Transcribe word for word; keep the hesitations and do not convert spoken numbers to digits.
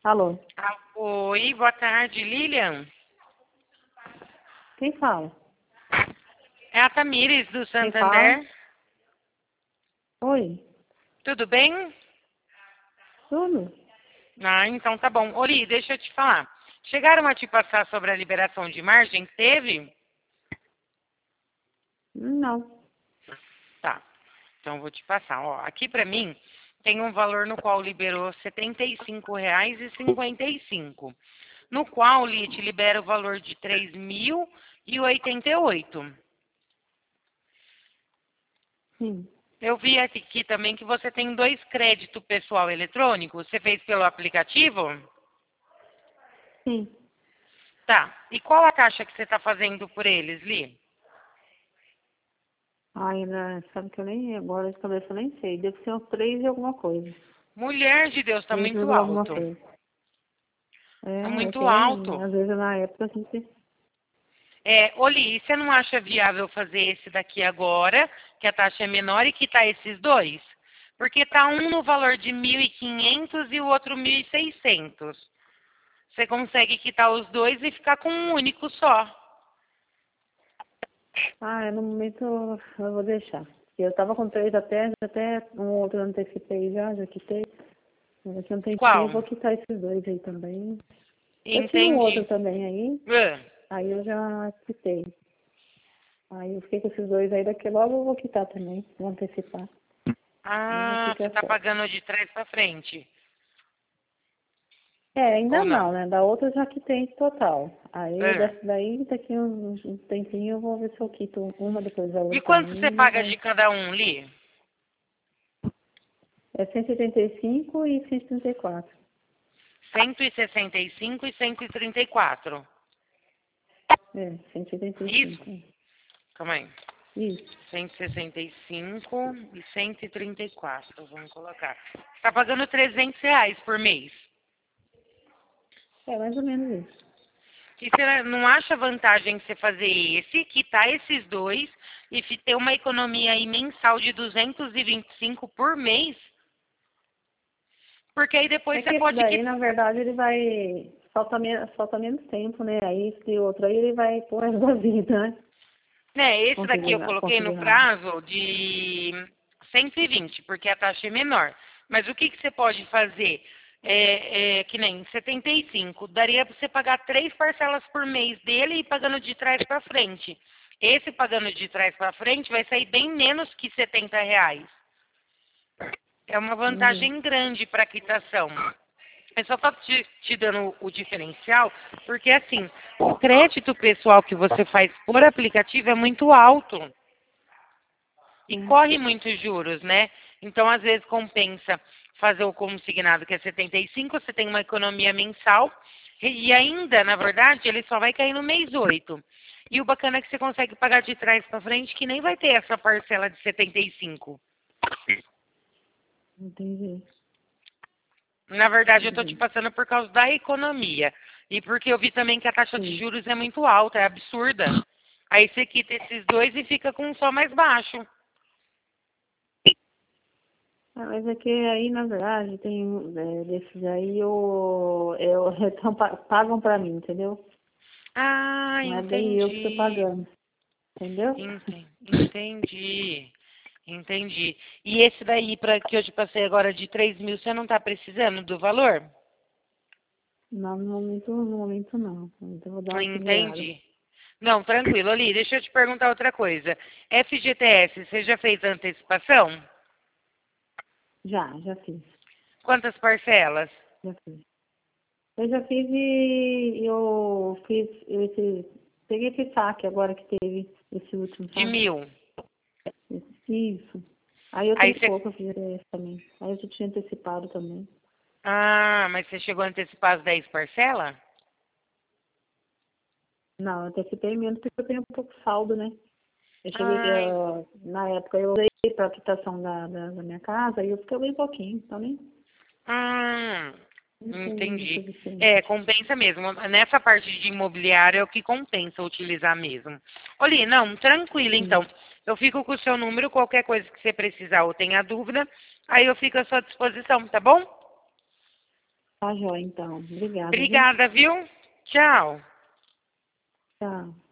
Alô, Ah, oi, boa tarde, Lilian. quem fala? É a Tamires do Quem fala? Santander. Oi, Tudo bem? tudo? Ah, então tá bom. Oli, deixa eu te falar. Chegaram a te passar sobre a liberação de margem que teve? Não. Tá. Então eu vou te passar. Ó, aqui pra mim tem um valor no qual liberou setenta e cinco reais e cinquenta e cinco, no qual Li, te libera o valor de três mil e oitenta e oito. Sim, Eu vi aqui também que você tem dois créditos pessoal eletrônico. Você fez pelo aplicativo? sim. Tá. E qual a taxa que você está fazendo por eles, Li? Ai, né, sabe que eu nem, agora de cabeça eu nem sei. Deve ser uns três e alguma coisa. Mulher de Deus, tá Três muito vírgula alguma alto. coisa. Tá É, é muito que alto. às vezes na época a gente... É, Oli, você não acha viável fazer esse daqui agora, que a taxa é menor e quitar esses dois? Porque tá um no valor de mil e quinhentos e o outro mil e seiscentos. Você consegue quitar os dois e ficar com um único só. Ah, no momento eu vou deixar. Eu tava com três até, até um outro eu antecipei já, já quitei. Mas daqui a um tempinho eu Qual? vou quitar esses dois aí também. Eu tinha um outro Entendi. também aí, Ah. aí eu já quitei. Aí eu fiquei com esses dois aí, daqui logo eu vou quitar também, vou antecipar. Aí já Ah, você fica está certo. pagando de trás para frente. É, ainda Ou não, não? né? Da outra eu já quitei total. Aí É. dessa daí, daqui a um, um tempinho eu vou ver se eu quito uma depois da E outra quanto você também, mas paga aí de cada um, Li? é cento e oitenta e cinco e cento e trinta e quatro. cento e sessenta e cinco e cento e trinta e quatro. É, cento e oitenta e Isso? cinco. Calma aí. Isso. cento e sessenta e cinco e cento e trinta e quatro. Vamos colocar. Você está pagando trezentos reais por mês. É mais ou menos isso. E você não acha vantagem você fazer esse, quitar esses dois e fi- ter uma economia aí mensal de duzentos e vinte e cinco por mês? Porque aí depois É você que esse pode daí, quitar. na verdade, ele vai. Falta, me... Falta menos tempo, né? Aí esse outro aí ele vai pro resto da vida, né? Né, esse daqui eu Conseguir, coloquei no conseguir nada. prazo de cento e vinte, porque a taxa é menor. Mas o que, que você pode fazer? É, é, que nem setenta e cinco, daria para você pagar três parcelas por mês dele e pagando de trás para frente. Esse pagando de trás para frente vai sair bem menos que setenta reais. É uma Uhum. vantagem grande para a quitação. Eu só estou te, te dando o diferencial, porque assim, o crédito pessoal que você faz por aplicativo é muito alto e Sim. corre muitos juros, né? Então, às vezes, compensa fazer o consignado, que é setenta e cinco, você tem uma economia mensal, e ainda, na verdade, ele só vai cair no mês oito. E o bacana é que você consegue pagar de trás para frente, que nem vai ter essa parcela de setenta e cinco. Entendi. Na verdade, eu estou te Entendi. passando por causa da economia. E porque eu vi também que a taxa de Sim. juros é muito alta, é absurda. Aí você quita esses dois e fica com um só mais baixo. Ah, mas é que aí, na verdade, tem é, desses aí, eu, eu, então, pa- pagam pra mim, entendeu? Ah, Não é bem eu que estou entendi. pagando, entendeu? Enten- Entendi. Entendi. E esse daí, para que eu te passei agora de três mil, você não está precisando do valor? Não, no momento, no momento não. Então eu vou dar uma segurada. Entendi. Não, tranquilo. Ali, deixa eu te perguntar outra coisa. F G T S, você já fez antecipação? Já, já fiz. Quantas parcelas? Já fiz. Eu já fiz e eu fiz esse. Peguei esse saque agora que teve esse último, De sabe? mil. Isso. Aí eu Aí tenho você. pouco a fazer esse também. Aí eu já tinha antecipado também. Ah, mas você chegou a antecipar as dez parcelas? Não, eu antecipei menos porque eu tenho um pouco saldo, né? Eu cheguei, Ai. eu, na época eu usei para a quitação da, da, da minha casa e eu fiquei bem pouquinho, então nem, Ah, não tem muita entendi. diferença. É, compensa mesmo. Nessa parte de imobiliário é o que compensa utilizar mesmo. Oli, não, tranquilo Sim. então. Eu fico com o seu número, qualquer coisa que você precisar ou tenha dúvida, aí eu fico à sua disposição, tá bom? Tá, joia, então. Obrigada. Viu? Obrigada, viu? Tchau. Tchau.